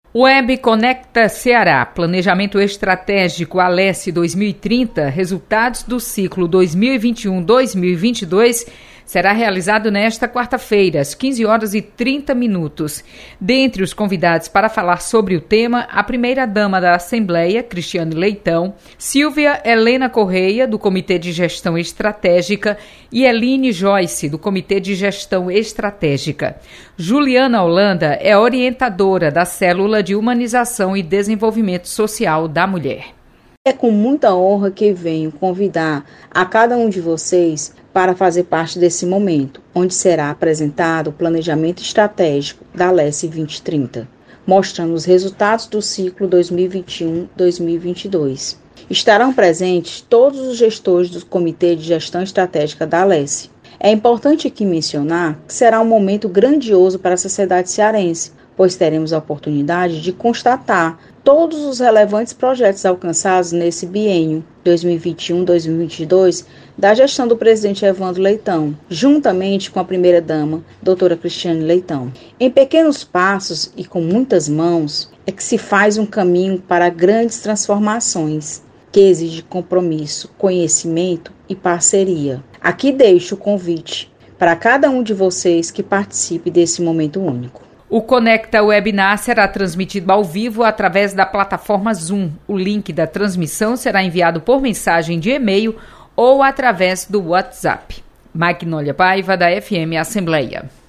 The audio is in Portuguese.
Web Conecta Ceará, Planejamento Estratégico Alesse 2030, resultados do ciclo 2021-2022, será realizado nesta quarta-feira, às 15h30. Dentre os convidados para falar sobre o tema, a primeira-dama da Assembleia, Cristiane Leitão, Silvia Helena Correia, do Comitê de Gestão Estratégica, e Eline Joyce, do Comitê de Gestão Estratégica. Juliana Holanda é orientadora da Célula de Humanização e Desenvolvimento Social da Mulher. É com muita honra que venho convidar a cada um de vocês para fazer parte desse momento, onde será apresentado o planejamento estratégico da Alesse 2030, mostrando os resultados do ciclo 2021-2022. Estarão presentes todos os gestores do Comitê de Gestão Estratégica da Alesse. É importante aqui mencionar que será um momento grandioso para a sociedade cearense, pois teremos a oportunidade de constatar todos os relevantes projetos alcançados nesse biênio 2021-2022 da gestão do presidente Evandro Leitão, juntamente com a primeira-dama, doutora Cristiane Leitão. Em pequenos passos e com muitas mãos é que se faz um caminho para grandes transformações, que exige compromisso, conhecimento e parceria. Aqui deixo o convite para cada um de vocês que participe desse momento único. O Conecta Webinar será transmitido ao vivo através da plataforma Zoom. O link da transmissão será enviado por mensagem de e-mail ou através do WhatsApp. Magnólia Paiva, da FM Assembleia.